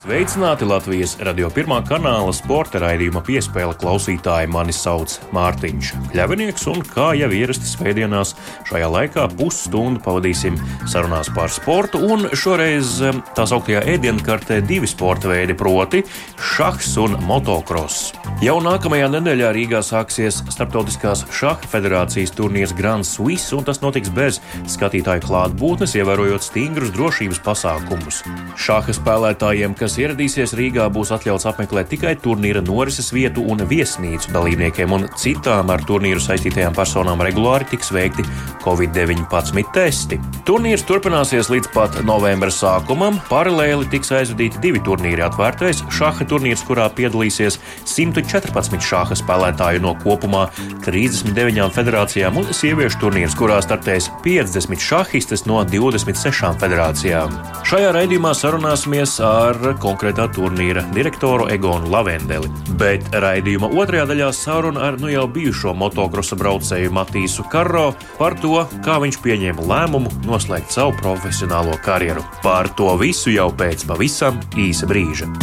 Sveicināti Latvijas Radio 1 kanāla sporta raidījuma piespēle klausītāji. Mani sauc Mārtiņš Kļavinieks, un kā jau ierasti svētdienās šajā laikā pusstundu pavadīsim sarunās par sportu, un šoreiz tā sauktajā ēdienkartē divi sporta veidi, proti šahs un motokross. Jau nākamajā nedēļā Rīgā sāksies Starptautiskās šaha federācijas turnīrs Grand Swiss, un tas notiks bez skatītāju klātbūtnes, ievērojot stingrus drošības pasākumus. Šaha spēlētājiem, kas ieradīsies Rīgā, būs atļauts apmeklēt tikai turnīra norises vietu un viesnīcu dalībniekiem, un citām ar turnīru saistītajām personām regulāri tiks veikti Covid-19 testi. Turnīrs turpināsies līdz pat novembra sākumam. Paralēli tiks aizvadīti divi turnīri: atvērtais šaha turnīrs, kurā piedalīsies 114 šaha spēlētāju no kopumā 39 federācijām, un sieviešu turnīrs, kurā startēs 50 šahistes no 26 federācijām. Šajā raidījumā sarunāsimies ar konkrētā turnīra direktoru Egonu Lavendeli, bet raidījuma otrajā daļā saruna ar jau bijušo motokrosa braucēju Matīsu Karro par to, kā viņš pieņēma lēmumu noslēgt savu profesionālo karjeru. Par to visu jau pēc pavisam īsa brīža.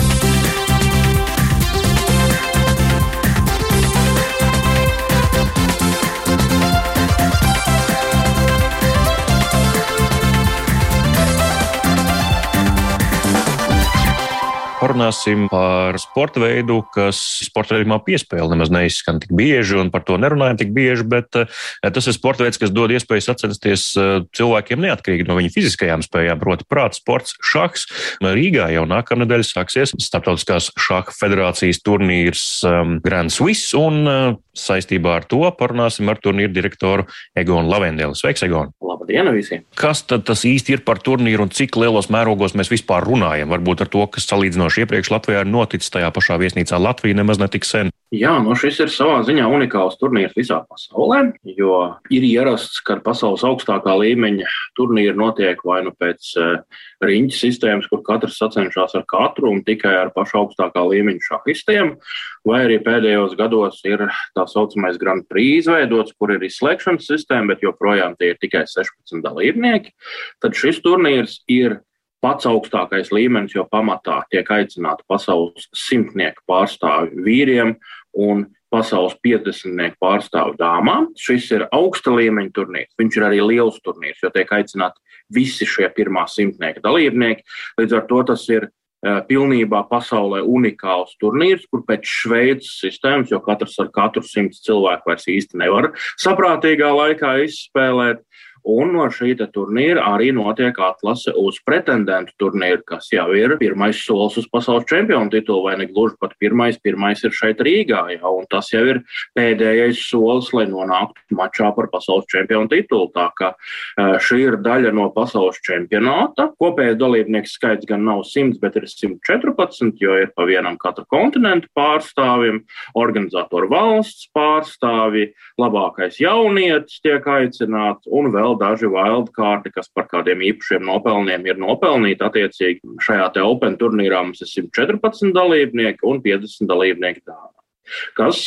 Parunāsim par sporta veidu, kas sporta veidumā piespēle nemaz neizskan tik bieži, un par to nerunājam tik bieži, bet tas ir sporta veids, kas dod iespēju sacensties cilvēkiem neatkarīgi no viņu fiziskajām spējām, proti prāta sports šahs. Rīgā jau nākamnedēļ sāksies Starptautiskās šaha federācijas turnīrs Grand Swiss, un saistībā ar to parunāsim ar turnīru direktoru Egonu Lavendeli. Sveiks, Egon! Labdien visiem! Kas tad tas īsti ir par turnīru un cik lielos mērogos mēs vispār runājam? Varbūt ar to, kas salīdzinoši iepriekš Latvijā ir noticis tajā pašā viesnīcā Latvija nemaz netik sen. Jā, šis ir savā ziņā unikāls turnīrs visā pasaulē, jo ir ierasts, ka pasaules augstākā līmeņa turnīri notiek vai nu pēc riņķa sistēmas, kur katrs sacenšas ar katru un tikai ar pašu augstākā līmeņa šahistiem, vai arī pēdējos gados ir tā saucamais Grand Prix izveidots, kur ir izslēgšanas sistēma, bet joprojām tie ir tikai 16 dalībnieki. Tad šis turnīrs ir pats augstākais līmenis, jo pamatā tiek aicināti pasaules 100 pārstāvju vīriem un pasaules 50 pārstāvju dāmām. Šis ir augsta līmeņa turnīrs. Viņš ir arī liels turnīrs, jo tiek aicināti visi šie pirmā 100 dalībnieki. Līdz ar to tas ir pilnībā pasaulē unikāls turnīrs, kur pēc Šveices sistēmas, jo katrs ar katru 100 cilvēku vairs īsti nevar saprātīgā laikā izspēlēt. Un no šī turnīra arī notiek atlase uz pretendentu turnīru, kas jau ir pirmais solis uz pasaules čempionu titulu, vai ne gluži pat pirmais ir šeit Rīgā, jā, un tas jau ir pēdējais solis, lai nonāktu mačā par pasaules čempionu titulu. Tā kā šī ir daļa no pasaules čempionāta. Kopējais dalībnieku skaits gan nav 100, bet ir 114, jo ir pa vienam katra kontinentu pārstāvim, organizatoru valsts pārstāvi, labākais jaunietis tiek aicināts, un vēl daži wildcardi, kas par kādiem īpašiem nopelniem ir nopelnīti. Attiecīgi šajā Open turnīrā mums ir 114 dalībnieki un 50 dalībnieki dāmām, kas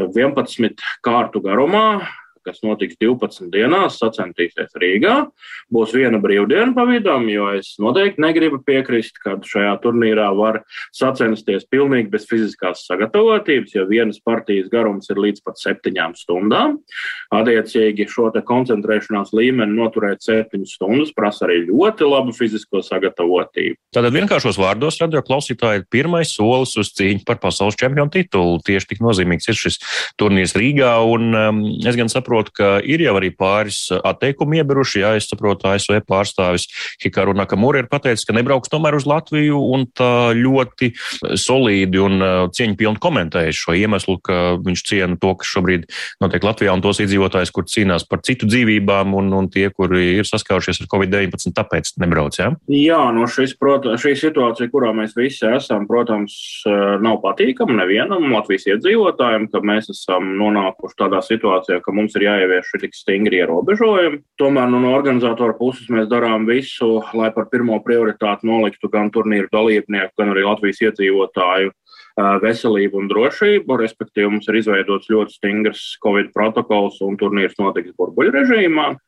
11 kārtu garumā, kas notiks 12 dienās, sacentīsies Rīgā. Būs viena brīvdiena pa vidam, jo es noteikti negribu piekrist, ka šajā turnīrā var sacensties pilnīgi bez fiziskās sagatavotības, jo vienas partijas garums ir līdz pat 7 stundām. Attiecīgi šo koncentrēšanās līmeni noturēt 7 stundas prasa arī ļoti labu fizisko sagatavotību. Tātad vienkāršos vārdos radio klausītāji ir pirmais solis uz cīņu par pasaules čempionu titulu. Tieši tik nozīmīgs ir šis turnīrs Rīgā, un es gan saprotu, ka ir jau arī pāris atteikumi iebiruši. Jā, es saprotu, ASV pārstāvis Hikaru Nakamura ir pateicis, ka nebrauks tomēr uz Latviju, un tā ļoti solīdi un cieņpilni komentējuši šo iemeslu, ka viņš ciena to, kas šobrīd notiek Latvijā, un tos iedzīvotājus, kur cīnās par citu dzīvībām, un tie, kuri ir saskārušies ar Covid-19, tāpēc nebrauc, jā? Jā, šī situācija, kurā mēs visi esam, protams, nav patīkama nevienam Latvijas iedzīvotājiem, ka mēs esam nonākuši tādā situācijā, ka mums ir jāievieš tik stingri ierobežojumi. Tomēr no organizatora puses mēs darām visu, lai par pirmo prioritāti noliktu gan turnīru dalībnieku, gan arī Latvijas iedzīvotāju veselību un drošību, respektīvi mums ir izveidots ļoti stingrs Covid protokols un turnīrs notiks burbuļu režīmā.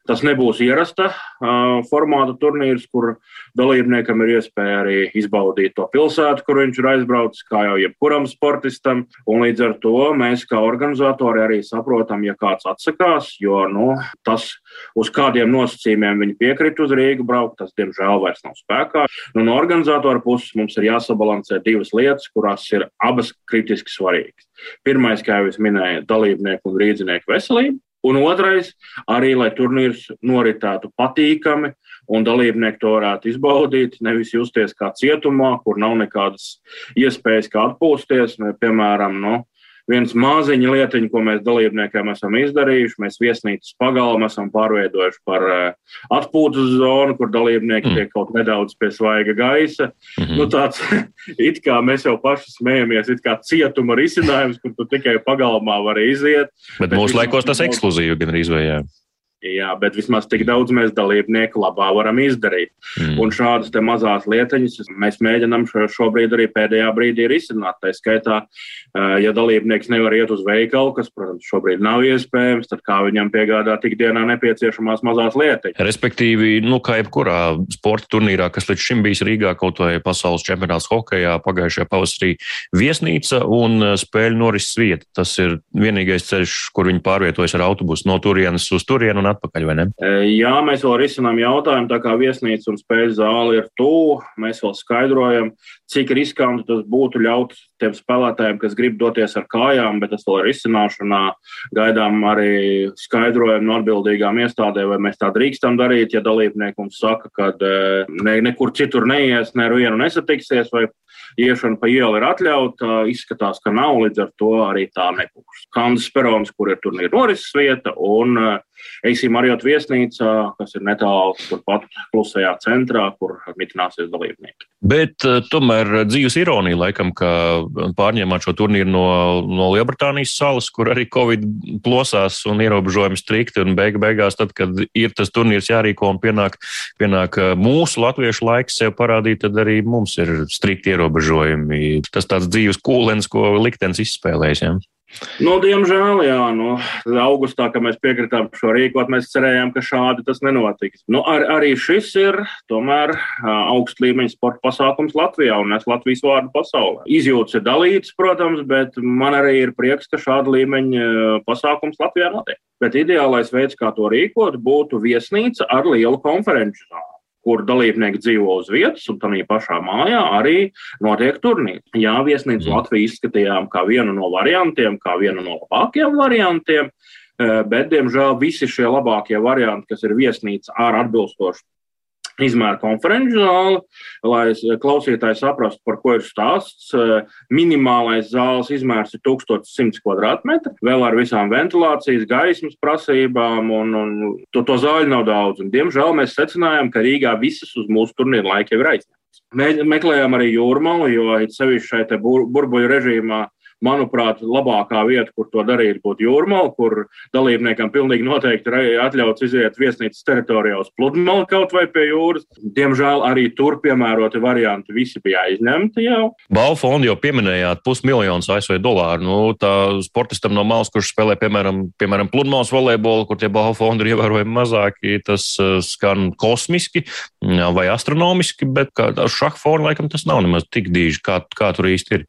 Tas nebūs ierasta formāta turnīrs, kur dalībniekam ir iespēja arī izbaudīt to pilsētu, kur viņš ir aizbraucis, kā jau jebkuram sportistam. Un līdz ar to mēs kā organizatori arī saprotam, ja kāds atsakās, jo tas, uz kādiem nosacījumiem viņi piekrita uz Rīgu braukt, tas, diemžēl, vairs nav spēkā. No organizatora puses mums ir jāsabalansē divas lietas, kurās ir abas kritiski svarīgas. Pirmais, kā jau es minēju, dalībnieku un rīdzinieku veselība. Un otrais, arī, lai turnīrs noritētu patīkami un dalībnieki to varētu izbaudīt, nevis justies kā cietumā, kur nav nekādas iespējas kā atpūsties. Piemēram, viens māziņa lietiņa, ko mēs dalībniekiem esam izdarījuši, mēs viesnīcas pagalmu esam pārveidojuši par atpūtas zonu, kur dalībnieki tiek kaut nedaudz pie svaiga gaisa. Tāds, it kā mēs jau paši smējamies, it kā cietuma risinājums, kur tu tikai pagalmā vari iziet. Bet mūsu laikos tas ekskluzīvi gan arī izvējā. Jā, bet vismaz tik daudz mēs dalībnieku labā varam izdarīt. Un šādas te mazās lietiņas mēs mēģinām šobrīd arī pēdējā brīdī risināt. Tā skaitā, ja dalībnieks nevar iet uz veikalu, kas, protams, šobrīd nav iespējams, tad kā viņam piegādāt ikdienā nepieciešamās mazās lietiņas. Respektīvi, kā jebkurā sporta turnīrā, kas līdz šim bijis Rīgā, kaut vai pasaules čempionāts hokejā, pagājušajā pavasarī viesnīca un spēļu norises vieta. Tas ir vienīgais ceļš, kur viņi pārvietojas ar autobusu no turienes uz turienu un atpakaļ, vai ne? Jā, mēs vēl risinām jautājumu, tā kā viesnīca un spēļu zāle ir tuvu, mēs vēl skaidrojam, cik riskanti tas būtu ļaut tiem spēlētājiem, kas grib doties ar kājām, bet tas vēl ir izcināšanā. Gaidām arī skaidrojumu no atbildīgām iestādēm, vai mēs tā drīkstam darīt, ja dalībnieki mums saka, ka nekur citur neies, ne ar vienu nesatiksies, vai iešana pa ielu ir atļauta, izskatās, ka nav, līdz ar to arī tā nebūs. Kandas perons, kur ir turnīra norises vieta, un Eisim Marriott viesnīcā, kas ir netālu turpat klusajā centrā, kur mitināsies dalībnieki. Bet tomēr dzīves ironija laikam, ka pārņēmāt šo turnīru no Lielbritānijas salas, kur arī Covid plosās un ierobežojumi strikti, un beigās, tad, kad ir tas turnīrs jārīko un pienāk mūsu latviešu laiks sev parādīt, tad arī mums ir strikti ierobežojumi. Tas tāds dzīves kūlens, ko liktenis izspēlējas, ja? Diemžēl, jā. Augustā, kad mēs piekritām šo rīkot, mēs cerējām, ka šādi tas nenotiks. Arī šis ir tomēr augst līmeņa sporta pasākums Latvijā un nes Latvijas vārdu pasaulē. Izjūtas ir dalītas, protams, bet man arī ir prieks, ka šāda līmeņa pasākums Latvijā notiek. Bet ideālais veids, kā to rīkot, būtu viesnīca ar lielu konferenču zāli, kur dalībnieki dzīvo uz vietas, un tādā pašā mājā arī notiek turnīri. Jā, viesnīcu Latviju izskatījām kā vienu no variantiem, kā vienu no labākajiem variantiem, bet, diemžēl, visi šie labākie varianti, kas ir viesnīca ar atbilstošu izmēra konferenču zāli, lai klausītāji saprastu, par ko ir stāsts. Minimālais zāles izmērs ir 1100 kvadrātmetri, vēl ar visām ventilācijas, gaismas prasībām, un to zāļu nav daudz. Un, diemžēl, mēs secinājām, ka Rīgā visas uz mūsu turnīru laika jau ir aizņemtas. Mēs meklējām arī Jūrmalu, jo sevišķi šai te burbuļu režīmā, manuprāt, labākā vieta, kur to darīt, būtu Jūrmala, kur dalībniekam pilnīgi noteikti ir atļauts iziet viesnīcas teritorijā uz Pludmali kaut vai pie jūras. Diemžēl arī tur piemēroti varianti visi bija aizņemti jau. Balvu fondu jau pieminējāt $500,000 ASV. Tā sportistam no malas, kurš spēlē, piemēram, Pludmalas volejbolu, kur tie balvu fondi ir ievērojami mazāki, tas skan kosmiski vai astronomiski, bet šaha fondu laikam tas nav nemaz tik dīži, kā tur īsti ir.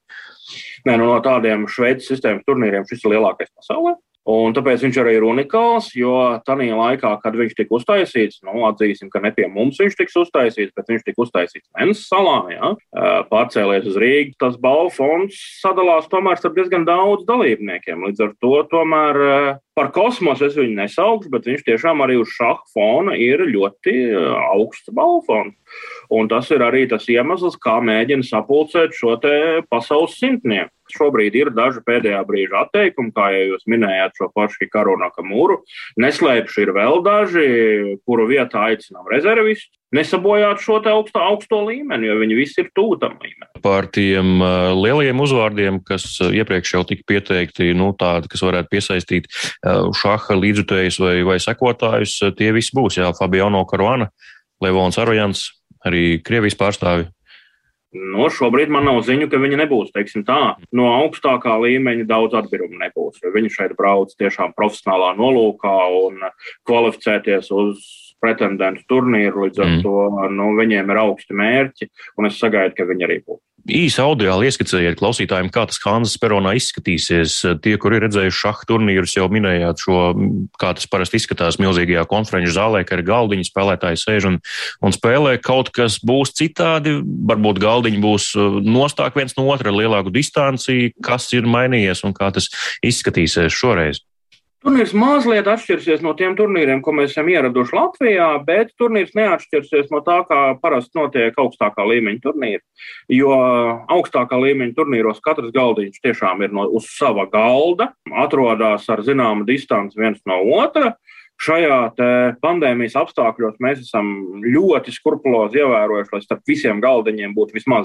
No tādiem Šveices sistēmas turnīriem šis ir lielākais pasaulē. Un tāpēc viņš arī ir unikāls, jo tajā laikā, kad viņš tika uztaisīts, atzīsim, ka ne pie mums viņš tiks uztaisīts, bet viņš tika uztaisīts Mensas salā, pārcēlies uz Rīgu. Tas balvu fonds sadalās tomēr starp diezgan daudz dalībniekiem. Līdz ar to tomēr par kosmosu es viņu nesaukšu, bet viņš tiešām arī uz šaha fona ir ļoti augsts balvu fonds. Un tas ir arī tas iemesls, kā mēģina sapulcēt šo te pasaules simtnieku. Šobrīd ir daži pēdējā brīža atteikumi, kā jau jūs minējāt šo pašu Hikaru Nakamuru. Neslēpši ir vēl daži, kuru vietā aicinām rezervistus. Nesabojāt šo te augsto līmeni, jo viņi visi ir tuvu tam līmeni. Par tiem lielajiem uzvārdiem, kas iepriekš jau tika pieteikti, tādi, kas varētu piesaistīt šaha līdzjutējus vai sekotājus, tie visi būs. Jā, Fabiano Caruana, Levons Arojans, arī Krievijas pārstāvi. Šobrīd man nav ziņu, ka viņi nebūs, teiksim tā. No augstākā līmeņa daudz atbirumu nebūs, jo viņi šeit brauc tiešām profesionālā nolūkā un kvalificēties uz pretendentu turnīru, līdz ar to viņiem ir augsti mērķi, un es sagaidu, ka viņi arī būs. Īsi audiāli ieskicējiet klausītājiem, kā tas Hanzas peronā izskatīsies. Tie, kuri ir redzējuši šaha turnīrus, jau minējāt šo, kā tas parasti izskatās milzīgajā konferenču zālē, ka ir galdiņi, spēlētāji sēž un spēlē. Kaut kas būs citādi, varbūt galdiņi būs nostāk viens no otra ar lielāku distanci. Kas ir mainījies un kā tas izskatīsies šoreiz? Turnīrs mazliet atšķirsies no tiem turnīriem, ko mēs esam ieraduši Latvijā, bet turnīrs neatšķirsies no tā, kā parasti notiek augstākā līmeņa turnīri. Jo augstākā līmeņa turnīros katrs galdiņš tiešām ir uz sava galda, atrodas ar zināmu distanci viens no otra. Šajā pandēmijas apstākļos mēs esam ļoti skrupulozi ievērojuši, lai starp visiem galdiņiem būtu vismaz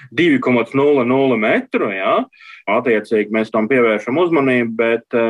2,00 metru. Ja? Attiecīgi mēs tam pievēršam uzmanību, bet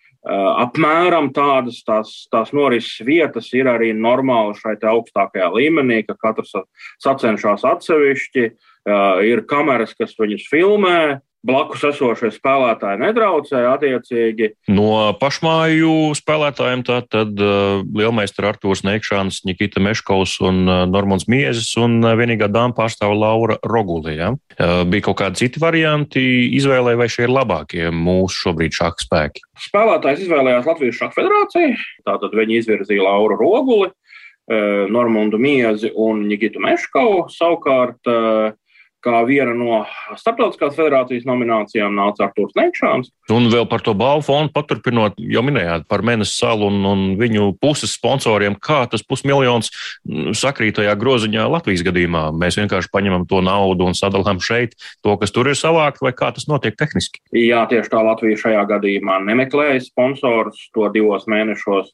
apmēram tādas tās norises vietas ir arī normāli šai augstākajā līmenī, ka katrs sacenšas atsevišķi, ir kameras, kas viņus filmē, blakus esošie spēlētāji nedraucē attiecīgi. No pašmāju spēlētājiem tad lielmeistara Artūrs Neikšāns, Nikita Meškovs un Normons Miezis un vienīgā dāma pārstāva Laura Roguli. Ja? Bija kaut kādi citi varianti izvēlē, vai šie ir labākie mūsu šobrīd šaha spēki? Spēlētājs izvēlējās Latvijas šaha federāciju, tātad viņi izvirzīja Lauru Roguli, Normondu Miezi un Nikitu Meškovu. Savukārt kā viena no starptautiskās federācijas nominācijām nāca Artūrs Neikšāns. Un vēl par to balvu fondu paturpinot, jau minējāt par Menes salu un viņu puses sponsoriem, kā tas 500 000 sakrīt tajā groziņā Latvijas gadījumā. Mēs vienkārši paņemam to naudu un sadalām šeit to, kas tur ir savākt, vai kā tas notiek tehniski? Jā, tieši tā Latvija šajā gadījumā nemeklēja sponsors to 2 mēnešos.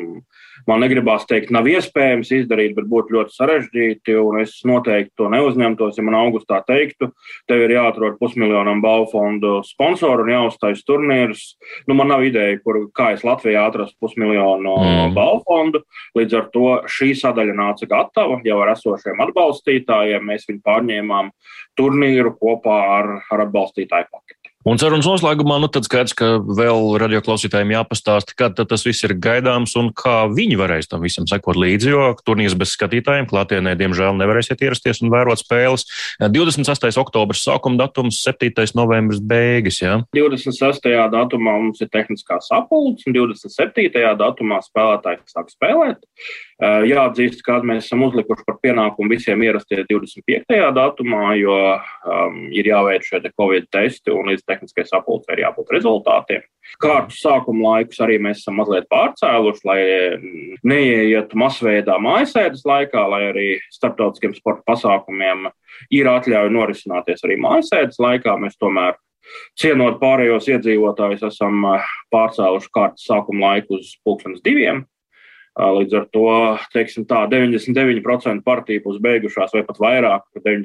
Man negribās teikt, nav iespējams izdarīt, bet būtu ļoti sarežģīti, un es noteikti to neuzņemtos, ja man augustā teiktu, tev ir jāatrod 500 000 balvu fondu sponsoru un jāuztais turnīrs. Man nav ideja, kā es Latvijā atrastu 500 000 balvu fondu. Līdz ar to šī sadaļa nāca gatava jau ar esošiem atbalstītājiem. Mēs viņu pārņēmām turnīru kopā ar atbalstītāju paketi. Un sarunas noslēgumā, tad skaidrs, ka vēl radioklausītājiem jāpastāsta, kad tas viss ir gaidāms un kā viņi varēs tam visam sekot līdzi, jo turnīrs bez skatītājiem klātienē, diemžēl, nevarēsiet ierasties un vērot spēles. 28. oktobrs sākuma datums, 7. novembris beigas, jā? 26. datumā mums ir tehniskā sapulce, un 27. datumā spēlētāji sāk spēlēt. Jāatzīst, ka mēs esam uzlikuši par pienākumu visiem ierasties 25. datumā, jo ir jāveic šie Covid testi un līdz tehniskai sapulcei ir jābūt rezultātiem. Kārtu sākuma laikus arī mēs esam mazliet pārcēluši, lai neieietu masveidā mājasēdes laikā, lai arī starptautiskiem sporta pasākumiem ir atļauja norisināties arī mājasēdes laikā. Mēs tomēr, cienot pārējos iedzīvotājus, esam pārcēluši kārtu sākuma laiku uz 2:00. Līdz ar to, teiksim tā, 99% partiju būs beigušās, vai pat vairāk,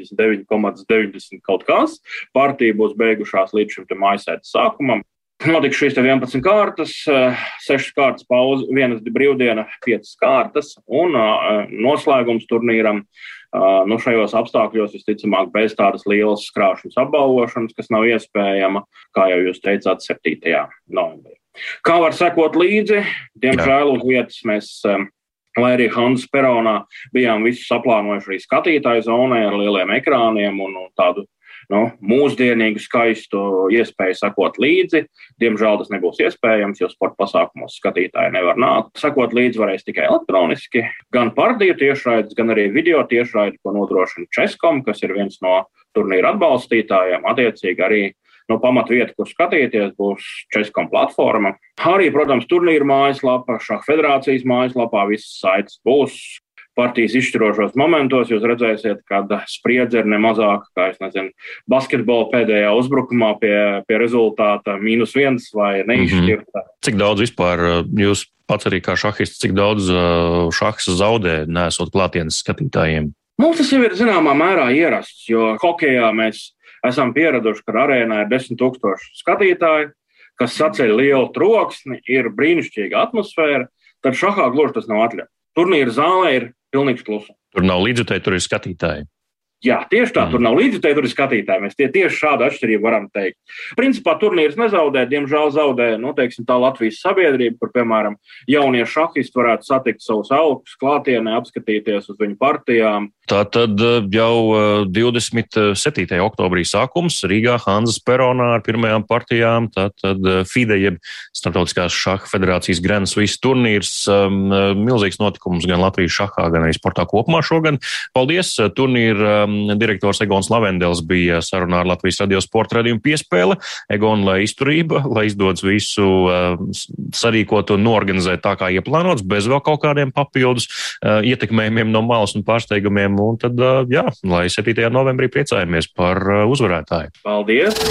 99,90 kaut kas. Partiju būs beigušās līdz šim mājasēdes sākumam. Notiks šīs 11 kārtas, 6 kārtas pauze, 1 brīvdiena, 5 kārtas un noslēgums turnīram. Šajos apstākļos visticamāk bez tādas lielas krāšanas apbalvošanas, kas nav iespējama, kā jau jūs teicāt, 7. novembrī. Kā var sekot līdzi? Diemžēl uz vietas mēs, lai arī Hanzas peronā, bijām visu saplānojuši arī skatītāju zonai ar lieliem ekrāniem un tādu mūsdienīgu, skaistu iespēju sekot līdzi. Diemžēl tas nebūs iespējams, jo sporta pasākumos skatītāji nevar nākt. Sekot līdzi varēs tikai elektroniski. Gan partiju tiešraides, gan arī video tiešraidi, ko nodrošina Českom, kas ir viens no turnīra atbalstītājiem. Attiecīgi arī pamatvieta, kur skatīties, būs Českom platforma. Arī, protams, turnīra mājaslapa, šaha federācijas mājaslapā visas saites būs. Partijas izšķirošos momentos jūs redzēsiet, kad spriedze ir nemazāka, kā, basketbola pēdējā uzbrukumā pie rezultāta -1 vai neizšķirta. Cik daudz vispār jūs pats arī kā šahists, cik daudz šahs zaudē, nesot klātienes skatītājiem? Mums tas jau ir zināmā mērā ierasts, jo hokejā mēs esam pieraduši, ka arēnā ir 10 000 skatītāji, kas saceļ lielu troksni, ir brīnišķīga atmosfēra, tad šahā gluži tas nav atļauts. Turnīra zālē ir pilnīgs klusums. Tur nav līdzjutēji, tur ir skatītāji. Jā, tieši tā, tur nav līdzjutēji, tur ir skatītāji. Mēs tieši šādu atšķirību varam teikt. Principā turnīrs nezaudē, diemžēl zaudē, tā Latvijas sabiedrība, kur, piemēram, jaunie šahisti varētu satikt savus augus klātienē, apskatīties uz viņu partijām. Tātad jau 27. oktobrī sākums Rīgā Hanzas peronā ar pirmajām partijām, tātad FIDE, jeb Startautiskās šaha federācijas Grand Swiss turnīrs, milzīgs notikums gan Latvijas šahā, gan arī sportā kopumā šogad. Paldies, turnīra direktors Egons Lavendels bija sarunā ar Latvijas radio sporta raidījumu Piespēle. Egon, lai izturība, lai izdodas visu sarīkot un norganizēt tā kā ieplānots, bez vēl kaut kādiem papildus ietekmējumiem no malas un pārsteigumiem. Un tad, lai 7. novembrī priecājamies par uzvarētāju. Paldies!